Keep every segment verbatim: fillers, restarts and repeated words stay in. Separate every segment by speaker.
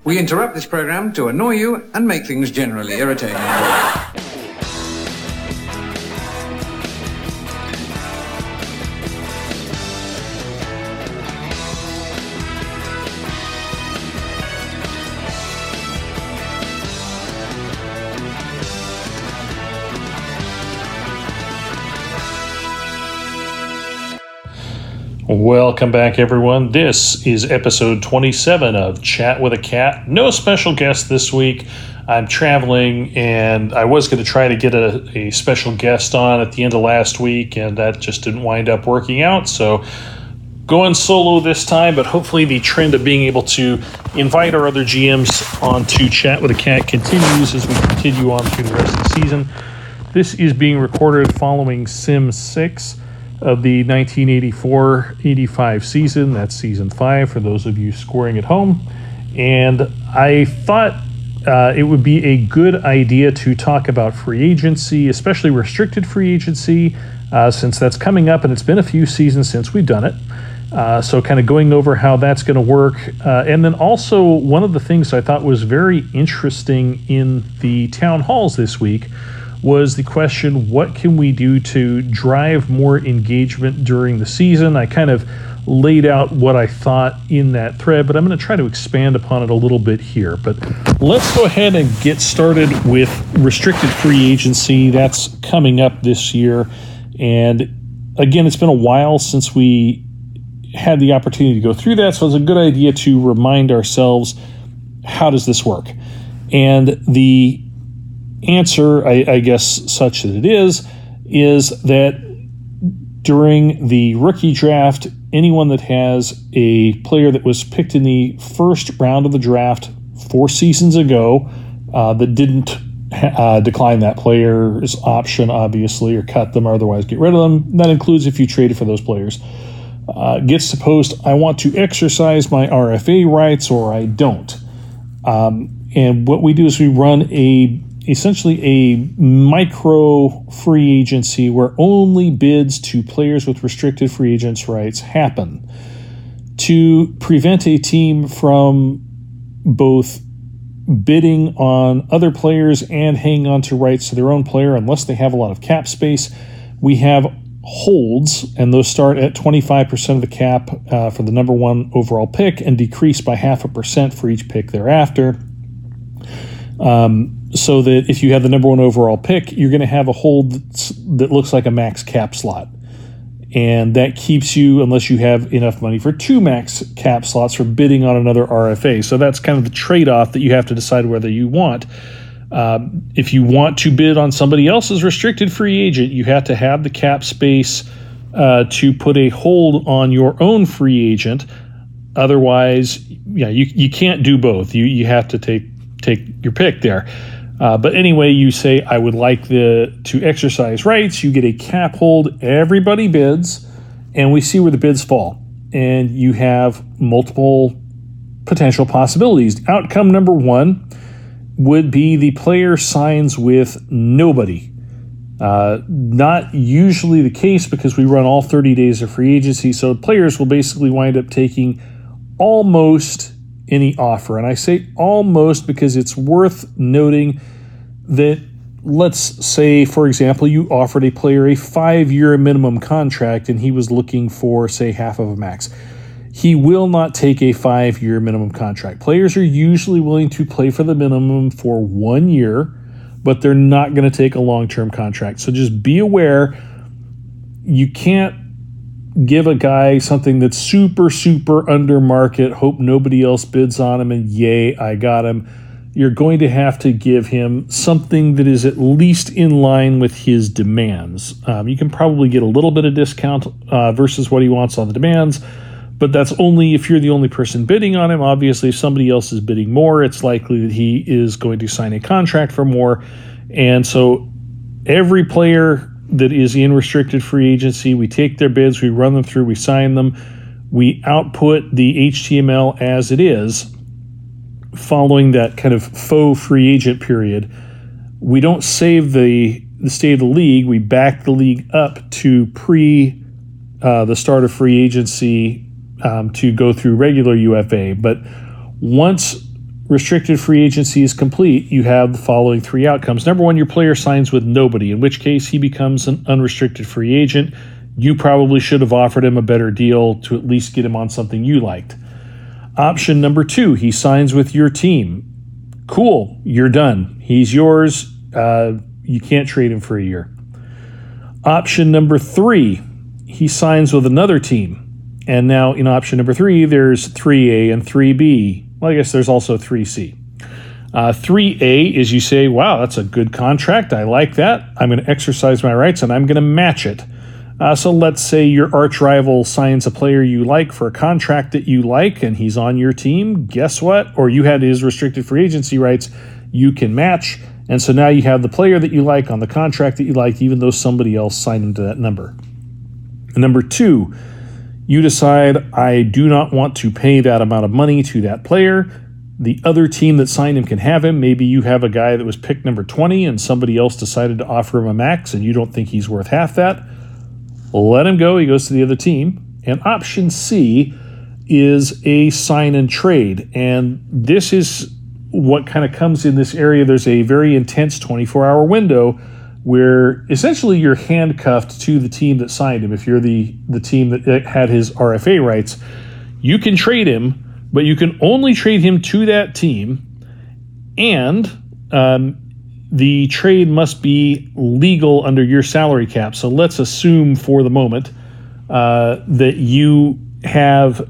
Speaker 1: We interrupt this program to annoy you and make things generally irritating.
Speaker 2: Welcome back, everyone. This is episode twenty-seven of Chat with a Cat. No special guest this week. I'm traveling, and I was going to try to get a, a special guest on at the end of last week, and that just didn't wind up working out. So going solo this time, but hopefully the trend of being able to invite our other G Ms on to Chat with a Cat continues as we continue on through the rest of the season. This is being recorded following Sim six of the nineteen eighty-four eighty-five season. That's season five for those of you scoring at home. And I thought uh, it would be a good idea to talk about free agency, especially restricted free agency, uh, since that's coming up and it's been a few seasons since we've done it. Uh, so kind of going over how that's going to work. Uh, and then also one of the things I thought was very interesting in the town halls this week was the question, what can we do to drive more engagement during the season? I kind of laid out what I thought in that thread, but I'm going to try to expand upon it a little bit here. But let's go ahead and get started with restricted free agency. That's coming up this year. And again, it's been a while since we had the opportunity to go through that, so it's a good idea to remind ourselves, how does this work? And the answer, I, I guess such that it is, is that during the rookie draft, anyone that has a player that was picked in the first round of the draft four seasons ago uh, that didn't uh, decline that player's option, obviously, or cut them or otherwise get rid of them, that includes if you traded for those players, uh, gets to post, I want to exercise my R F A rights or I don't. Um, and what we do is we run a essentially a micro free agency where only bids to players with restricted free agents rights happen to prevent a team from both bidding on other players and hanging on to rights to their own player unless they have a lot of cap space. We have holds, and those start at twenty-five percent of the cap uh, for the number one overall pick and decrease by half a percent for each pick thereafter. Um, so that if you have the number one overall pick, you're going to have a hold that's, that looks like a max cap slot. And that keeps you, unless you have enough money for two max cap slots, for bidding on another R F A. So that's kind of the trade-off that you have to decide whether you want. Um, if you want to bid on somebody else's restricted free agent, you have to have the cap space uh, to put a hold on your own free agent. Otherwise, yeah, you you can't do both. You you have to take take your pick there. Uh, but anyway, you say, I would like the to exercise rights. You get a cap hold. Everybody bids, and we see where the bids fall. And you have multiple potential possibilities. Outcome number one would be the player signs with nobody. Uh, not usually the case because we run all thirty days of free agency, so players will basically wind up taking almost any offer. And I say almost because it's worth noting that, let's say, for example, you offered a player a five-year minimum contract and he was looking for, say, half of a max. He will not take a five-year minimum contract. Players are usually willing to play for the minimum for one year, but they're not going to take a long-term contract. So just be aware, you can't give a guy something that's super, super under market, hope nobody else bids on him, and yay, I got him. You're going to have to give him something that is at least in line with his demands. Um, you can probably get a little bit of discount uh, versus what he wants on the demands, but that's only if you're the only person bidding on him. Obviously, if somebody else is bidding more, it's likely that he is going to sign a contract for more. And so every player that is in restricted free agency, we take their bids, we run them through, we sign them, we output the H T M L as it is following that kind of faux free agent period. We don't save the, the state of the league. We back the league up to pre uh, the start of free agency um, to go through regular U F A. But once restricted free agency is complete, you have the following three outcomes. Number one, your player signs with nobody, in which case he becomes an unrestricted free agent. You probably should have offered him a better deal to at least get him on something you liked. Option number two, he signs with your team. Cool, you're done. He's yours. Uh, you can't trade him for a year. Option number three, he signs with another team. And now in option number three, there's three A and three B. Well, I guess there's also three C. Uh, three A is you say, wow, that's a good contract. I like that. I'm going to exercise my rights and I'm going to match it. Uh, so let's say your arch rival signs a player you like for a contract that you like and he's on your team. Guess what? Or you had his restricted free agency rights. You can match. And so now you have the player that you like on the contract that you like, even though somebody else signed him to that number. And number two, you decide, I do not want to pay that amount of money to that player. The other team that signed him can have him. Maybe you have a guy that was picked number twenty and somebody else decided to offer him a max and you don't think he's worth half that. Let him go. He goes to the other team. And option C is a sign and trade. And this is what kind of comes in this area. There's a very intense twenty-four hour window where essentially you're handcuffed to the team that signed him. If you're the, the team that had his R F A rights, you can trade him, but you can only trade him to that team. And um, the trade must be legal under your salary cap. So let's assume for the moment uh, that you have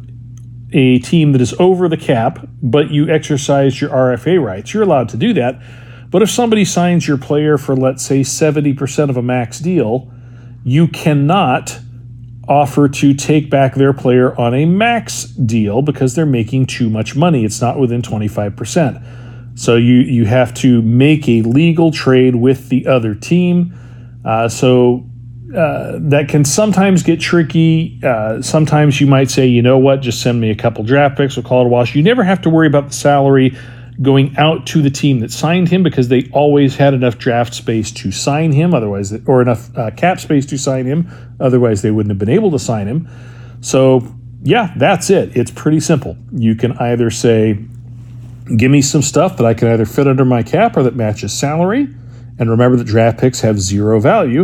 Speaker 2: a team that is over the cap, but you exercise your R F A rights. You're allowed to do that. But if somebody signs your player for, let's say, seventy percent of a max deal, you cannot offer to take back their player on a max deal because they're making too much money. It's not within twenty-five percent. So you, you have to make a legal trade with the other team. Uh, so uh, that can sometimes get tricky. Uh, sometimes you might say, you know what, just send me a couple draft picks. We'll call it a wash. You never have to worry about the salary going out to the team that signed him because they always had enough draft space to sign him, otherwise, or enough uh, cap space to sign him. Otherwise, they wouldn't have been able to sign him. So, yeah, that's it. It's pretty simple. You can either say, give me some stuff that I can either fit under my cap or that matches salary. And remember that draft picks have zero value.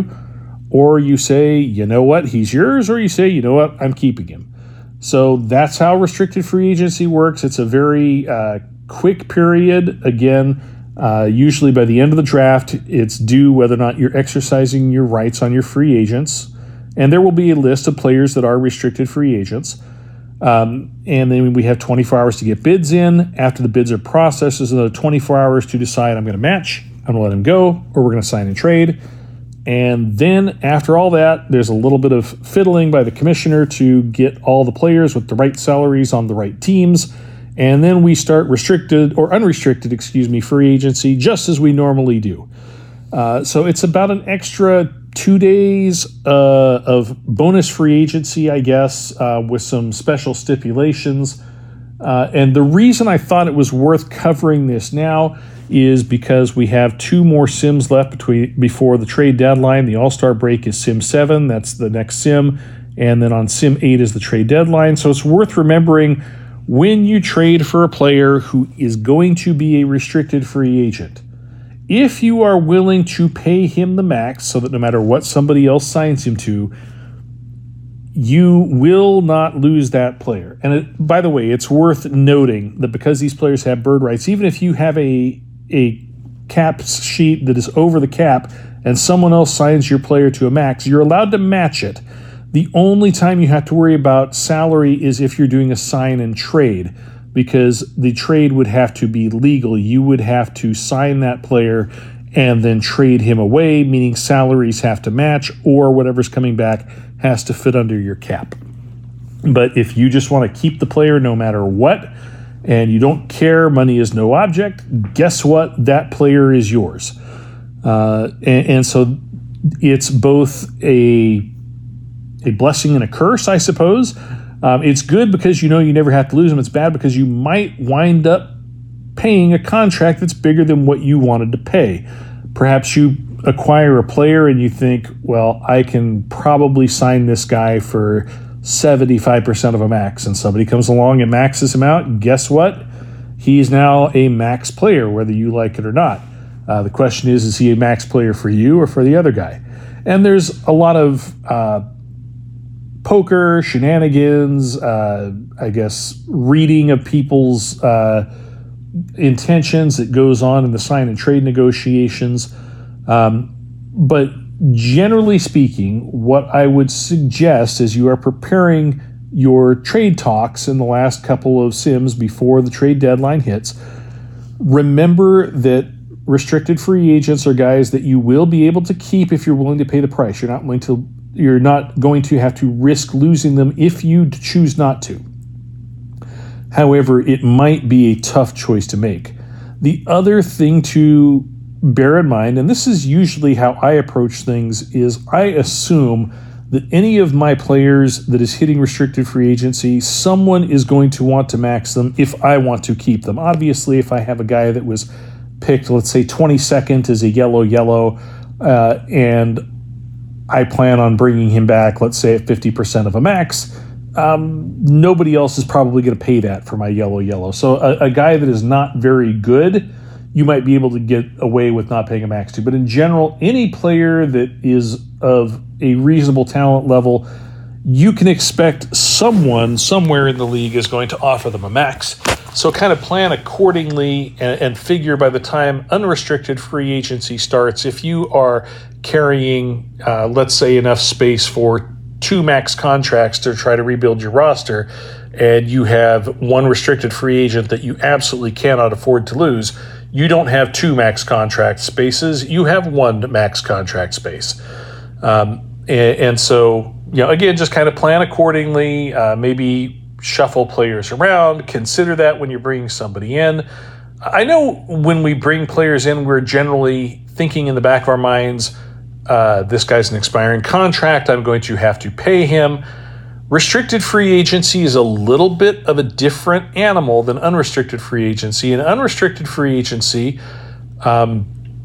Speaker 2: Or you say, you know what, he's yours. Or you say, you know what, I'm keeping him. So that's how restricted free agency works. It's a very uh, quick period. Again, uh, usually by the end of the draft, it's due whether or not you're exercising your rights on your free agents. And there will be a list of players that are restricted free agents. Um, and then we have twenty-four hours to get bids in. After the bids are processed, there's another twenty-four hours to decide I'm going to match, I'm going to let him go, or we're going to sign and trade. And then after all that, there's a little bit of fiddling by the commissioner to get all the players with the right salaries on the right teams. And then we start restricted or unrestricted, excuse me, free agency, just as we normally do. Uh, so it's about an extra two days uh, of bonus free agency, I guess, uh, with some special stipulations. Uh, and the reason I thought it was worth covering this now is because we have two more sims left between before the trade deadline. The All-Star break is Sim seven. That's the next sim. And then on Sim eight is the trade deadline. So it's worth remembering when you trade for a player who is going to be a restricted free agent, if you are willing to pay him the max so that no matter what somebody else signs him to, you will not lose that player. And it, by the way, it's worth noting that because these players have bird rights, even if you have a, a cap sheet that is over the cap and someone else signs your player to a max, you're allowed to match it. The only time you have to worry about salary is if you're doing a sign and trade, because the trade would have to be legal. You would have to sign that player and then trade him away, meaning salaries have to match or whatever's coming back has to fit under your cap. But if you just want to keep the player no matter what, and you don't care, money is no object, guess what? That player is yours. Uh, and, and so it's both a a blessing and a curse, I suppose. Um, it's good because you know you never have to lose them. It's bad because you might wind up paying a contract that's bigger than what you wanted to pay. Perhaps you acquire a player and you think, well, I can probably sign this guy for seventy-five percent of a max, and somebody comes along and maxes him out. And guess what? He's now a max player, whether you like it or not. Uh, the question is, is he a max player for you or for the other guy? And there's a lot of uh, poker, shenanigans, uh, I guess, reading of people's uh, intentions that goes on in the sign and trade negotiations. Um, but generally speaking, what I would suggest as you are preparing your trade talks in the last couple of sims before the trade deadline hits, remember that restricted free agents are guys that you will be able to keep if you're willing to pay the price. You're not willing to, you're not going to have to risk losing them if you choose not to. However, it might be a tough choice to make. The other thing to bear in mind, and this is usually how I approach things, is I assume that any of my players that is hitting restricted free agency, someone is going to want to max them if I want to keep them. Obviously, if I have a guy that was picked, let's say twenty-second as a yellow yellow, uh, and I plan on bringing him back, let's say at fifty percent of a max, um, nobody else is probably going to pay that for my yellow yellow. So a, a guy that is not very good, you might be able to get away with not paying a max to. But in general, any player that is of a reasonable talent level, you can expect someone somewhere in the league is going to offer them a max. So kind of plan accordingly and, and figure by the time unrestricted free agency starts, if you are carrying, uh, let's say, enough space for two max contracts to try to rebuild your roster, and you have one restricted free agent that you absolutely cannot afford to lose, you don't have two max contract spaces, you have one max contract space. Um, and, and so, you know, again, just kind of plan accordingly, uh, maybe shuffle players around, consider that when you're bringing somebody in. I know when we bring players in, we're generally thinking in the back of our minds, uh, this guy's an expiring contract, I'm going to have to pay him. Restricted free agency is a little bit of a different animal than unrestricted free agency. In unrestricted free agency, um,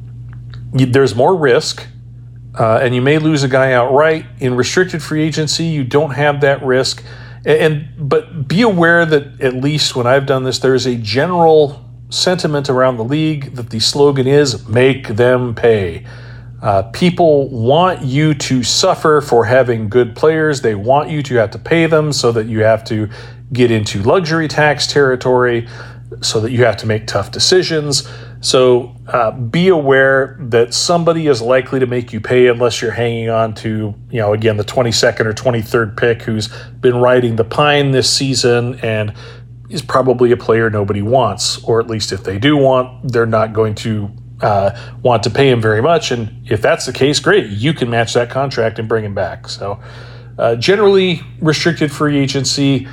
Speaker 2: you, there's more risk, uh, and you may lose a guy outright. In restricted free agency, you don't have that risk. And, and but be aware that at least when I've done this, there's a general sentiment around the league that the slogan is "Make them pay." Uh, people want you to suffer for having good players. They want you to have to pay them so that you have to get into luxury tax territory, so that you have to make tough decisions. So uh, be aware that somebody is likely to make you pay unless you're hanging on to, you know, again, the twenty-second or twenty-third pick who's been riding the pine this season and is probably a player nobody wants, or at least if they do want, they're not going to Uh, want to pay him very much. And if that's the case, great, you can match that contract and bring him back. So uh, generally, restricted free agency,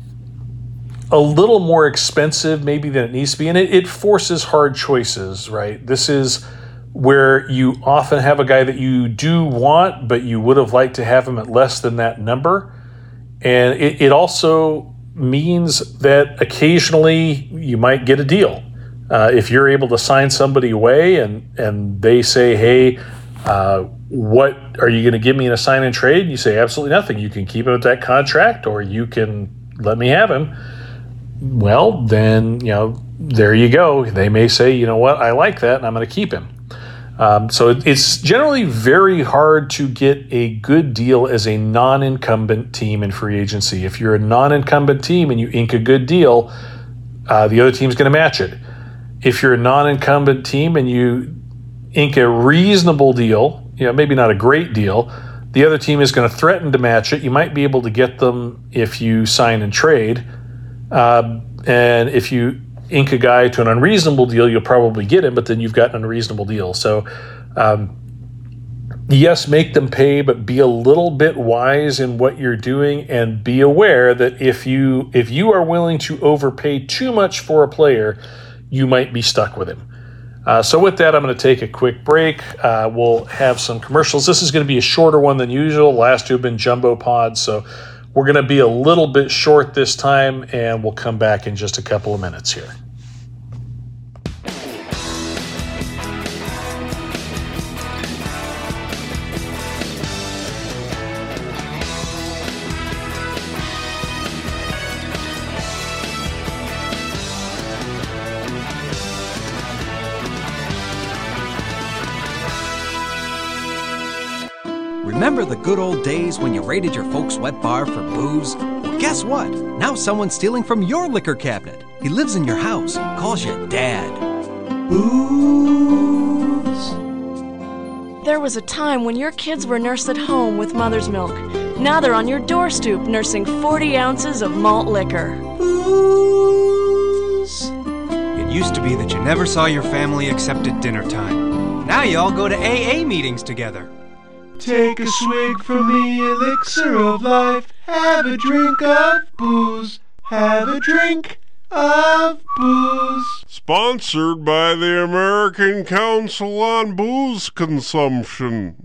Speaker 2: a little more expensive maybe than it needs to be, and it, it forces hard choices, right? This is where you often have a guy that you do want, but you would have liked to have him at less than that number. And it, it also means that occasionally you might get a deal. Uh, if you're able to sign somebody away and, and they say, hey, uh, what are you going to give me in a sign and trade? You say, absolutely nothing. You can keep him at that contract or you can let me have him. Well, then, you know, there you go. They may say, you know what, I like that and I'm going to keep him. Um, so it, it's generally very hard to get a good deal as a non-incumbent team in free agency. If you're a non-incumbent team and you ink a good deal, uh, the other team's going to match it. If you're a non-incumbent team and you ink a reasonable deal, you know, maybe not a great deal, the other team is going to threaten to match it. You might be able to get them if you sign and trade. Uh, and if you ink a guy to an unreasonable deal, you'll probably get him, but then you've got an unreasonable deal. So, um, yes, make them pay, but be a little bit wise in what you're doing and be aware that if you if you are willing to overpay too much for a player, you might be stuck with him. Uh, so with that, I'm going to take a quick break. Uh, we'll have some commercials. This is going to be a shorter one than usual. The last two have been jumbo pods, so we're going to be a little bit short this time, and we'll come back in just a couple of minutes here.
Speaker 3: Remember the good old days when you raided your folks' wet bar for booze? Well, guess what? Now someone's stealing from your liquor cabinet. He lives in your house, calls you Dad. Booze.
Speaker 4: There was a time when your kids were nursed at home with mother's milk. Now they're on your door stoop nursing forty ounces of malt liquor.
Speaker 3: Booze. It used to be that you never saw your family except at dinner time. Now you all go to A A meetings together.
Speaker 5: Take a swig from the elixir of life. Have a drink of booze. Have a drink of booze.
Speaker 6: Sponsored by the American Council on Booze Consumption.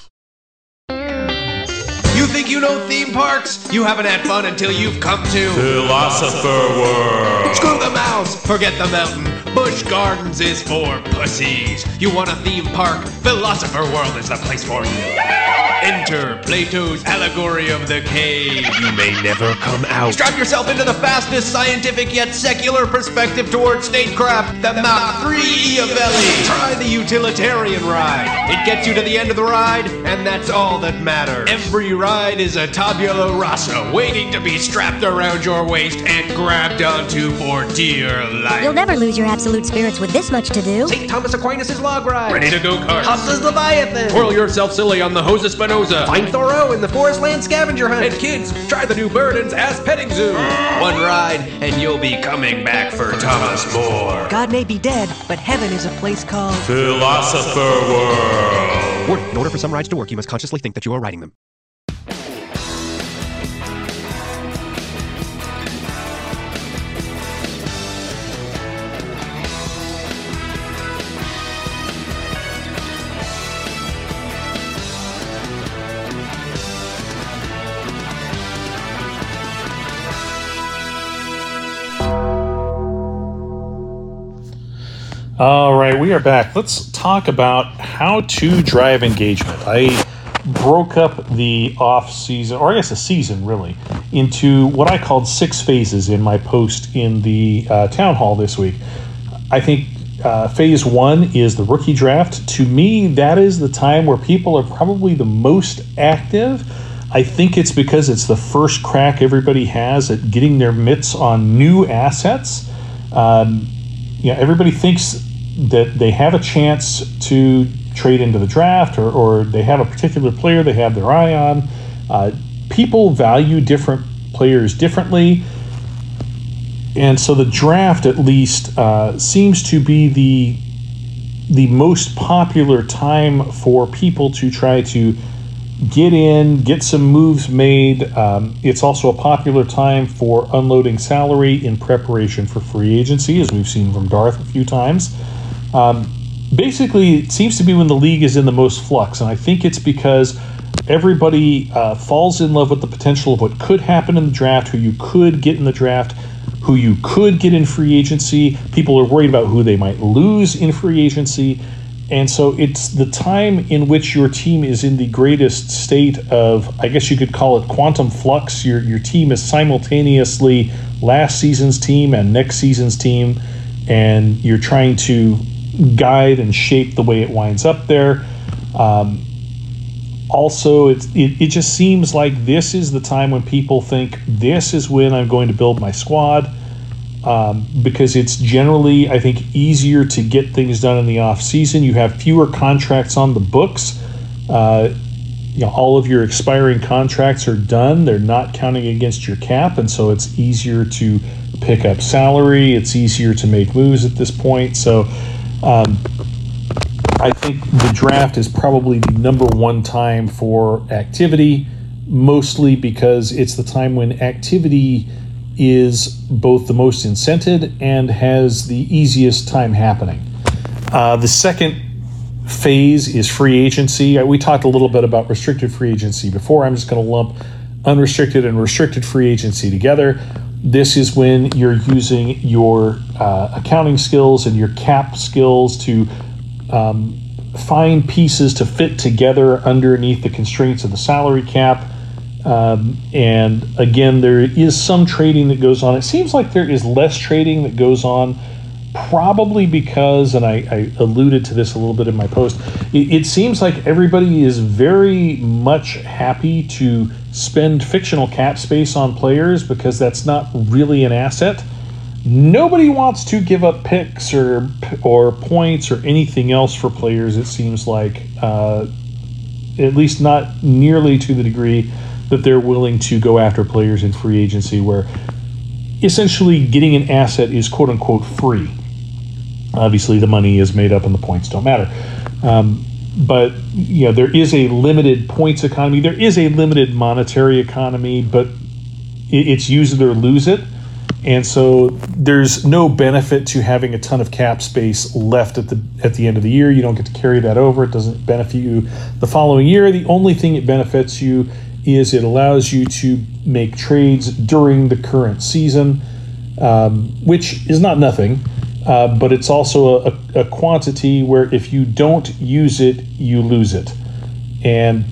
Speaker 7: You think you know theme parks? You haven't had fun until you've come to
Speaker 8: Philosopher World.
Speaker 7: Screw the mouse, forget the mountain. Busch Gardens is for pussies. You want a theme park? Philosopher World is the place for you. Enter Plato's allegory of the cave.
Speaker 8: You may never come out.
Speaker 7: Strap yourself into the fastest scientific yet secular perspective towards statecraft, the Mach three Iavelli. Try the utilitarian ride. It gets you to the end of the ride, and that's all that matters. Every ride is a tabula rasa waiting to be strapped around your waist and grabbed onto for dear life.
Speaker 9: You'll never lose your absolute spirits with this much to do.
Speaker 7: Saint Thomas Aquinas' log ride.
Speaker 8: Ready to go kart.
Speaker 7: Hus's Leviathan. Twirl yourself silly on the Hose of Spinoza. Find Thoreau in the Forest Land Scavenger Hunt. And kids, try the new Burden's Ass Petting Zoo. One ride, and you'll be coming back for Thomas More.
Speaker 10: God may be dead, but heaven is a place called
Speaker 8: Philosopher World.
Speaker 3: Warning, in order for some rides to work, you must consciously think that you are riding them.
Speaker 2: All right, we are back. Let's talk about how to drive engagement. I broke up the off-season, or I guess a season really, into what I called six phases in my post in the uh, town hall this week. I think uh, phase one is the rookie draft. To me, that is the time where people are probably the most active. I think it's because it's the first crack everybody has at getting their mitts on new assets. Um, you know, everybody thinks that they have a chance to trade into the draft, or, or they have a particular player they have their eye on. Uh, people value different players differently. And so the draft, at least, uh, seems to be the the most popular time for people to try to get in, get some moves made. Um, it's also a popular time for unloading salary in preparation for free agency, as we've seen from Darth a few times. Um, basically, it seems to be when the league is in the most flux, and I think it's because everybody uh, falls in love with the potential of what could happen in the draft, who you could get in the draft, who you could get in free agency. People are worried about who they might lose in free agency. And so it's the time in which your team is in the greatest state of, I guess you could call it quantum flux. Your your team is simultaneously last season's team and next season's team, and you're trying to guide and shape the way it winds up there. Um, also, it, it, it just seems like this is the time when people think, this is when I'm going to build my squad. Um, because it's generally, I think, easier to get things done in the off season. You have fewer contracts on the books. Uh, you know, all of your expiring contracts are done. They're not counting against your cap, and so it's easier to pick up salary. It's easier to make moves at this point. So um, I think the draft is probably the number one time for activity, mostly because it's the time when activity is both the most incented and has the easiest time happening. Uh, the second phase is free agency. We talked a little bit about restricted free agency before. I'm just going to lump unrestricted and restricted free agency together. This is when you're using your uh, accounting skills and your cap skills to um, find pieces to fit together underneath the constraints of the salary cap. Um, and again, there is some trading that goes on. It seems like there is less trading that goes on probably because, and I, I alluded to this a little bit in my post, it, it seems like everybody is very much happy to spend fictional cap space on players because that's not really an asset. Nobody wants to give up picks or or points or anything else for players, it seems like, uh, at least not nearly to the degree that they're willing to go after players in free agency, where essentially getting an asset is quote-unquote free. Obviously, the money is made up and the points don't matter. Um, but, you know, there is a limited points economy. There is a limited monetary economy, but it, it's use it or lose it. And so there's no benefit to having a ton of cap space left at the at the end of the year. You don't get to carry that over. It doesn't benefit you the following year. The only thing it benefits you is it allows you to make trades during the current season, um, which is not nothing, uh, but it's also a, a quantity where if you don't use it, you lose it. And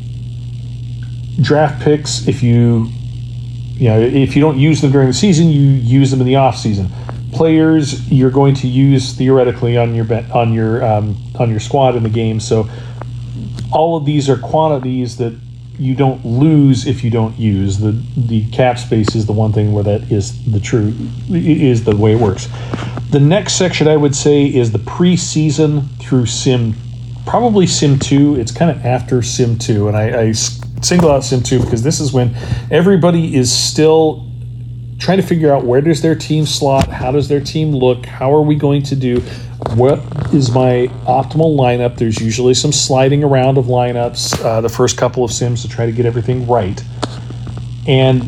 Speaker 2: draft picks, if you You know, if you don't use them during the season, you use them in the off season. Players, you're going to use theoretically on your on your um, on your squad in the game. So all of these are quantities that you don't lose if you don't use. The the cap space is the one thing where that is the true is the way it works. The next section I would say is the preseason through Sim, probably Sim two. It's kind of after Sim two, and I. I single out Sim two because this is when everybody is still trying to figure out where does their team slot, how does their team look, how are we going to do, what is my optimal lineup. There's usually some sliding around of lineups uh, the first couple of Sims to try to get everything right. And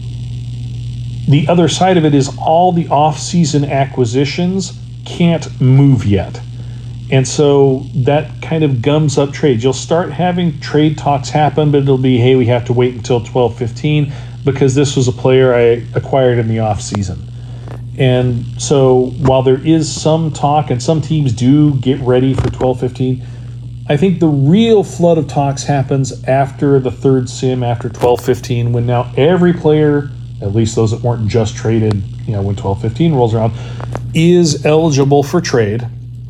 Speaker 2: the other side of it is all the off-season acquisitions can't move yet. And so that kind of gums up trades. You'll start having trade talks happen, but it'll be, hey, we have to wait until twelve fifteen because this was a player I acquired in the offseason. And so while there is some talk, and some teams do get ready for twelve fifteen, I think the real flood of talks happens after the third Sim, after twelve fifteen, when now every player, at least those that weren't just traded, you know, when twelve fifteen rolls around, is eligible for trade.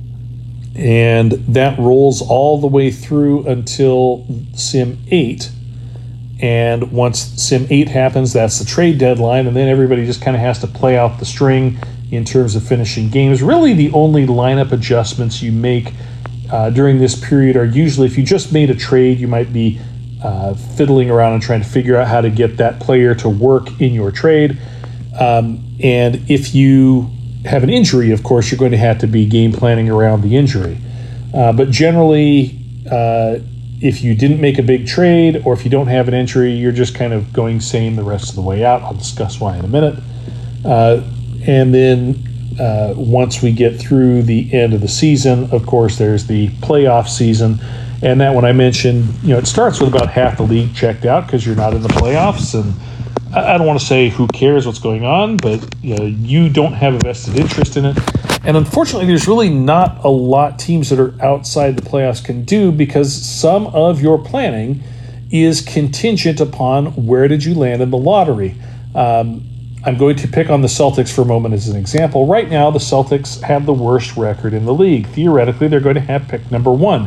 Speaker 2: And that rolls all the way through until Sim eight. And once Sim eight happens, that's the trade deadline. And then everybody just kind of has to play out the string in terms of finishing games. Really, the only lineup adjustments you make uh, during this period are usually, if you just made a trade, you might be uh, fiddling around and trying to figure out how to get that player to work in your trade. Um, and if you have an injury, of course, you're going to have to be game planning around the injury. Uh, but generally, uh, if you didn't make a big trade or if you don't have an injury, you're just kind of going same the rest of the way out. I'll discuss why in a minute. Uh, and then uh, once we get through the end of the season, of course, there's the playoff season. And that one I mentioned, you know, it starts with about half the league checked out because you're not in the playoffs. And I don't want to say who cares what's going on, but you know, you don't have a vested interest in it. And unfortunately, there's really not a lot teams that are outside the playoffs can do because some of your planning is contingent upon where did you land in the lottery. Um, I'm going to pick on the Celtics for a moment as an example. Right now, the Celtics have the worst record in the league. Theoretically, they're going to have pick number one.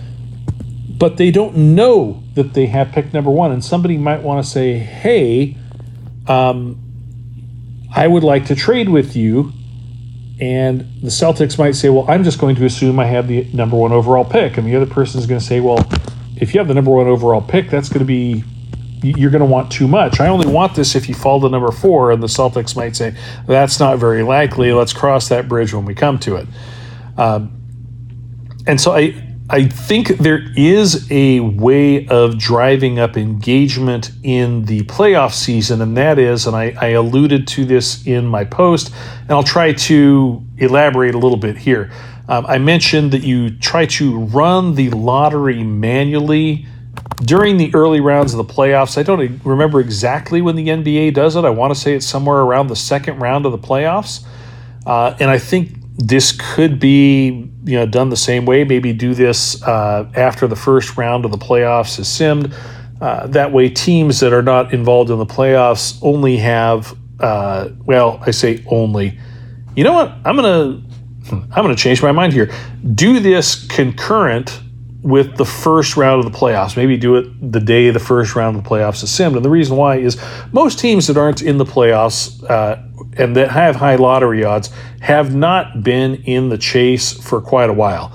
Speaker 2: But they don't know that they have pick number one. And somebody might want to say, hey, Um, I would like to trade with you, and the Celtics might say, well, I'm just going to assume I have the number one overall pick, and the other person is going to say, well, if you have the number one overall pick, that's going to be, you're going to want too much. I only want this if you fall to number four, and the Celtics might say, that's not very likely, let's cross that bridge when we come to it. Um, and so I I think there is a way of driving up engagement in the playoff season, and that is, and I, I alluded to this in my post, and I'll try to elaborate a little bit here. Um, I mentioned that you try to run the lottery manually during the early rounds of the playoffs. I don't remember exactly when the N B A does it. I want to say it's somewhere around the second round of the playoffs, uh, and I think this could be, you know, done the same way. Maybe do this uh, after the first round of the playoffs is simmed. Uh, that way, teams that are not involved in the playoffs only have, uh, well, I say only. You know what? I'm going to I'm going to change my mind here. Do this concurrent with the first round of the playoffs. Maybe do it the day the first round of the playoffs is simmed. And the reason why is most teams that aren't in the playoffs uh, and that have high lottery odds have not been in the chase for quite a while.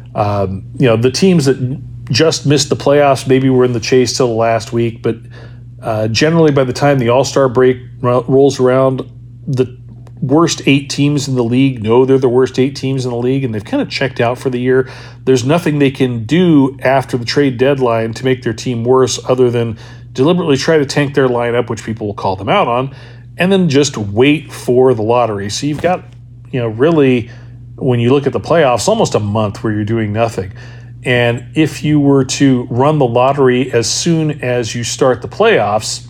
Speaker 2: Um, you know, the teams that just missed the playoffs maybe were in the chase till the last week, but uh, generally by the time the All-Star break ro- rolls around, the worst eight teams in the league know they're the worst eight teams in the league, and they've kind of checked out for the year. There's nothing they can do after the trade deadline to make their team worse other than deliberately try to tank their lineup, which people will call them out on, and then just wait for the lottery. So you've got, you know, really, when you look at the playoffs, almost a month where you're doing nothing. And if you were to run the lottery as soon as you start the playoffs,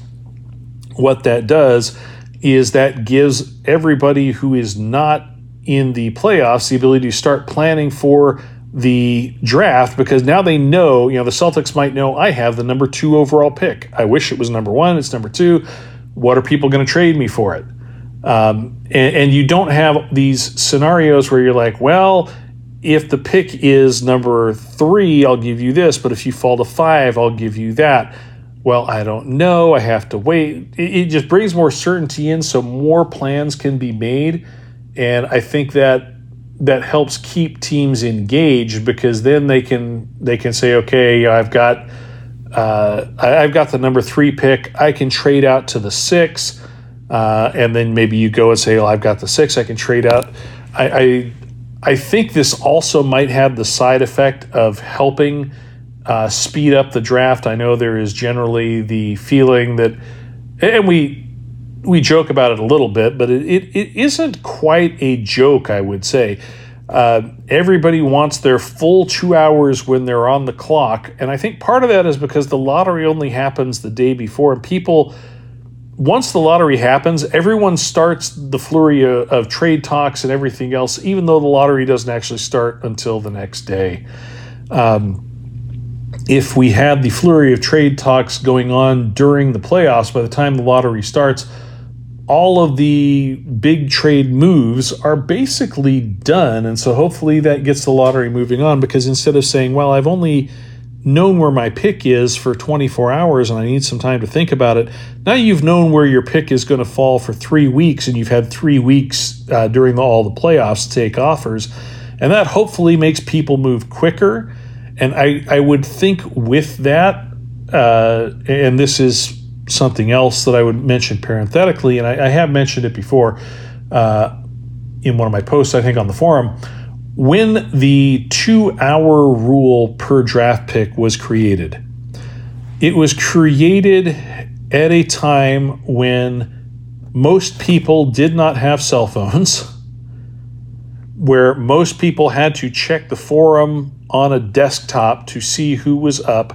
Speaker 2: what that does is that gives everybody who is not in the playoffs the ability to start planning for the draft, because now they know, you know, the Celtics might know, I have the number two overall pick. I wish it was number one. It's number two. What are people going to trade me for it? Um, and, and you don't have these scenarios where you're like, well, if the pick is number three, I'll give you this, but if you fall to five, I'll give you that. Well, I don't know. I have to wait. It, it just brings more certainty in, so more plans can be made. And I think that that helps keep teams engaged, because then they can they can say, okay, I've got uh, I, I've got the number three pick. I can trade out to the six, uh, and then maybe you go and say, well, I've got the six. I can trade out. I, I I think this also might have the side effect of helping Uh, speed up the draft. I know there is generally the feeling that, and we we joke about it a little bit, but it, it, it isn't quite a joke, I would say. Uh, everybody wants their full two hours when they're on the clock, and I think part of that is because the lottery only happens the day before, and people, once the lottery happens, everyone starts the flurry of, of trade talks and everything else, even though the lottery doesn't actually start until the next day. Um, If we had the flurry of trade talks going on during the playoffs, by the time the lottery starts, all of the big trade moves are basically done. And so hopefully that gets the lottery moving on, because instead of saying, well, I've only known where my pick is for twenty-four hours and I need some time to think about it, now you've known where your pick is going to fall for three weeks and you've had three weeks uh, during the, all the playoffs to take offers. And that hopefully makes people move quicker. And I, I would think with that, uh, and this is something else that I would mention parenthetically, and I, I have mentioned it before uh, in one of my posts, I think, on the forum, when the two-hour rule per draft pick was created, it was created at a time when most people did not have cell phones, where most people had to check the forum on a desktop to see who was up.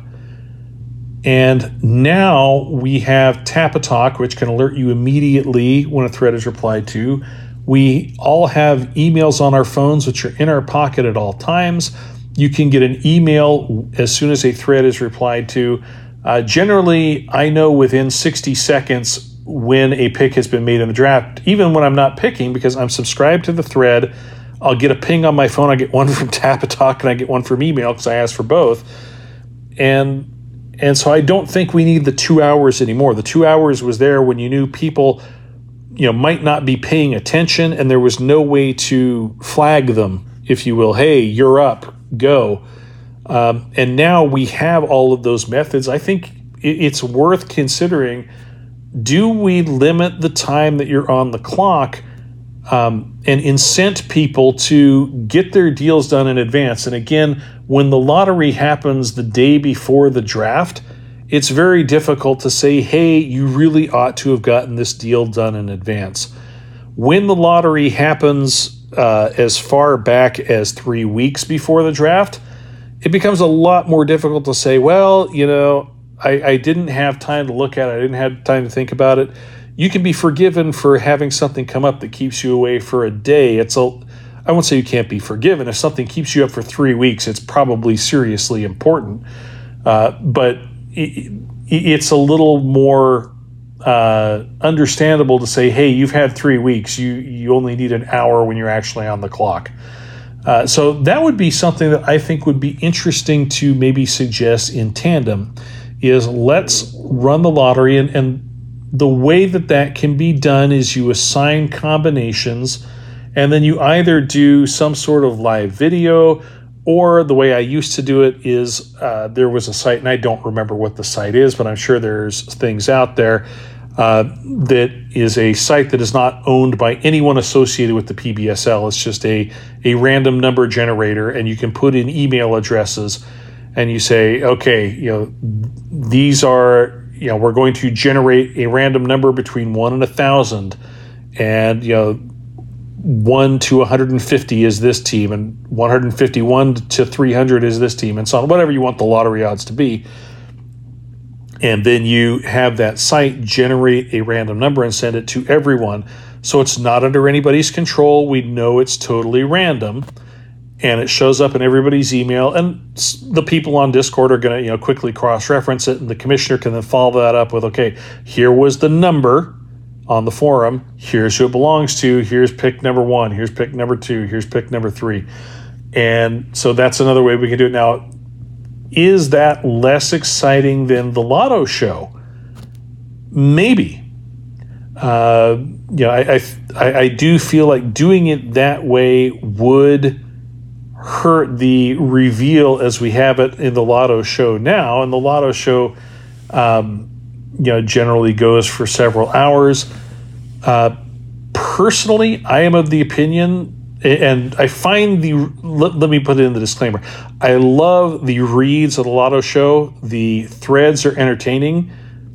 Speaker 2: And now we have Tapatalk, which can alert you immediately when a thread is replied to. We all have emails on our phones, which are in our pocket at all times. You can get an email as soon as a thread is replied to. Uh, generally, I know within sixty seconds when a pick has been made in the draft, even when I'm not picking, because I'm subscribed to the thread. I'll get a ping on my phone. I get one from Tapatalk and I get one from email because I asked for both. And and so I don't think we need the two hours anymore. The two hours was there when you knew people, you know, might not be paying attention, and there was no way to flag them, if you will. Hey, you're up, go. Um, and now we have all of those methods. I think it, it's worth considering, do we limit the time that you're on the clock Um, and incent people to get their deals done in advance? And again, when the lottery happens the day before the draft, it's very difficult to say, hey, you really ought to have gotten this deal done in advance. When the lottery happens uh, as far back as three weeks before the draft, it becomes a lot more difficult to say, well, you know, I, I didn't have time to look at it. I didn't have time to think about it. You can be forgiven for having something come up that keeps you away for a day. It's a, I won't say you can't be forgiven. If something keeps you up for three weeks, it's probably seriously important. Uh, but it, it's a little more uh, understandable to say, hey, you've had three weeks. You you only need an hour when you're actually on the clock. Uh, so that would be something that I think would be interesting to maybe suggest in tandem, is let's run the lottery. And, and the way that that can be done is you assign combinations, and then you either do some sort of live video, or the way I used to do it is uh, there was a site, and I don't remember what the site is, but I'm sure there's things out there uh, that is a site that is not owned by anyone associated with the P B S L. It's just a, a random number generator, and you can put in email addresses, and you say, okay, you know, these are, you know, we're going to generate a random number between one and a thousand, and, you know, one to one hundred fifty is this team, and one hundred fifty-one to three hundred is this team, and so on, whatever you want the lottery odds to be. And then you have that site generate a random number and send it to everyone. So it's not under anybody's control. We know it's totally random, and it shows up in everybody's email. And the people on Discord are going to, you know, quickly cross-reference it, and the commissioner can then follow that up with, okay, here was the number on the forum. Here's who it belongs to. Here's pick number one. Here's pick number two. Here's pick number three. And so that's another way we can do it. Now, is that less exciting than the Lotto show? Maybe. Uh, you know, I, I I do feel like doing it that way would hurt the reveal as we have it in the Lotto show now. And the Lotto show, um, you know, generally goes for several hours. Uh, personally, I am of the opinion, and I find the, let, let me put it in the disclaimer, I love the reads of the Lotto show. The threads are entertaining.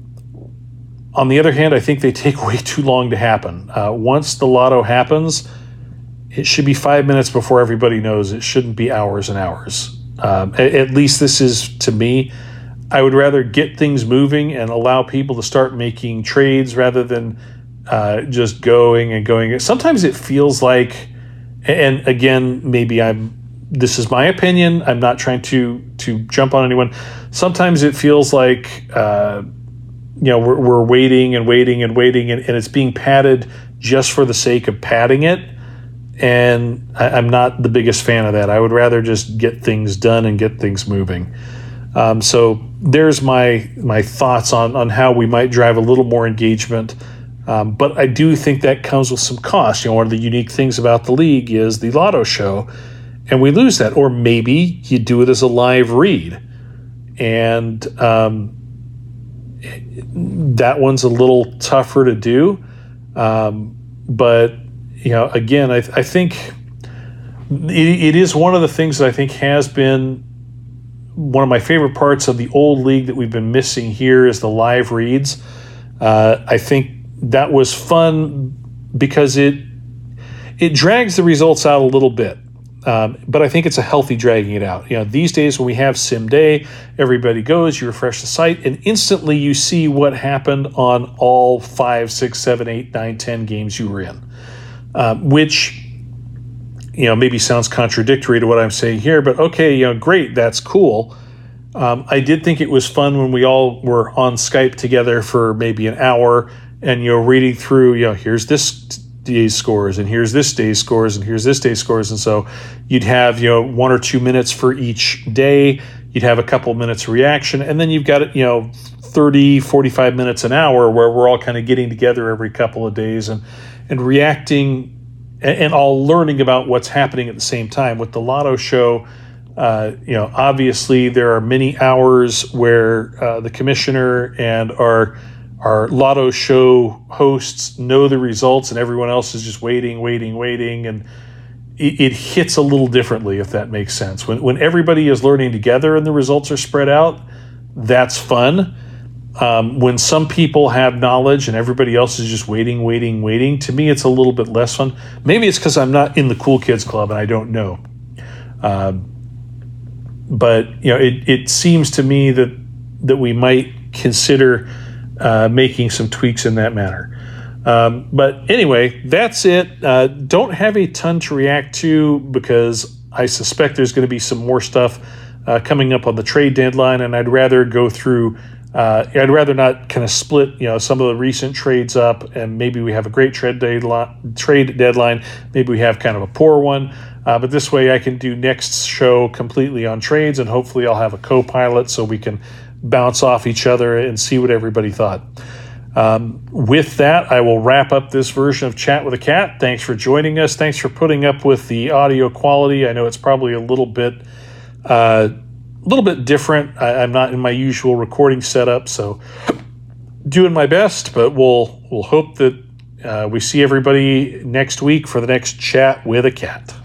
Speaker 2: On the other hand, I think they take way too long to happen. Uh, once the Lotto happens, it should be five minutes before everybody knows. It shouldn't be hours and hours. Um, at, at least this is, to me, I would rather get things moving and allow people to start making trades rather than uh, just going and going. Sometimes it feels like, and again, maybe I'm, this is my opinion, I'm not trying to to jump on anyone. Sometimes it feels like, uh, you know, we're, we're waiting and waiting and waiting, and, and it's being padded just for the sake of padding it. And I, I'm not the biggest fan of that. I would rather just get things done and get things moving. Um, so there's my my thoughts on, on how we might drive a little more engagement. Um, but I do think that comes with some cost. You know, one of the unique things about the league is the Lotto show, and we lose that. Or maybe you do it as a live read, and um, that one's a little tougher to do. Um, but, you know, again, I, I think it, it is one of the things that I think has been one of my favorite parts of the old league that we've been missing here is the live reads. Uh, I think that was fun because it it drags the results out a little bit. Um, but I think it's a healthy dragging it out. You know, these days when we have Sim Day, everybody goes, you refresh the site, and instantly you see what happened on all five, six, seven, eight, nine, ten games you were in. Um, which, you know, maybe sounds contradictory to what I'm saying here, but okay, you know, great, that's cool. Um, I did think it was fun when we all were on Skype together for maybe an hour and, you know, reading through, you know, here's this day's scores and here's this day's scores and here's this day's scores. And so you'd have, you know, one or two minutes for each day. You'd have a couple minutes reaction, and then you've got, you know, thirty, forty-five minutes an hour where we're all kind of getting together every couple of days and, and reacting and, and all learning about what's happening at the same time. With the Lotto show, uh, you know, obviously there are many hours where uh, the commissioner and our Our Lotto show hosts know the results, and everyone else is just waiting, waiting, waiting, and it, it hits a little differently, if that makes sense. When when everybody is learning together and the results are spread out, that's fun. Um, when some people have knowledge and everybody else is just waiting, waiting, waiting, to me it's a little bit less fun. Maybe it's because I'm not in the Cool Kids Club and I don't know. Uh, but you know, it it seems to me that that we might consider Uh, making some tweaks in that manner. Um, but anyway, that's it. Uh, don't have a ton to react to because I suspect there's going to be some more stuff uh, coming up on the trade deadline, and I'd rather go through Uh, I'd rather not kind of split, you know, some of the recent trades up, and maybe we have a great trade deadline. Trade deadline. Maybe we have kind of a poor one. Uh, but this way, I can do next show completely on trades, and hopefully, I'll have a co-pilot so we can bounce off each other and see what everybody thought. Um, with that, I will wrap up this version of Chat with a Cat. Thanks for joining us. Thanks for putting up with the audio quality. I know it's probably a little bit. Uh, A little bit different. I, I'm not in my usual recording setup, so doing my best. But we'll we'll hope that uh, we see everybody next week for the next Chat with a Cat.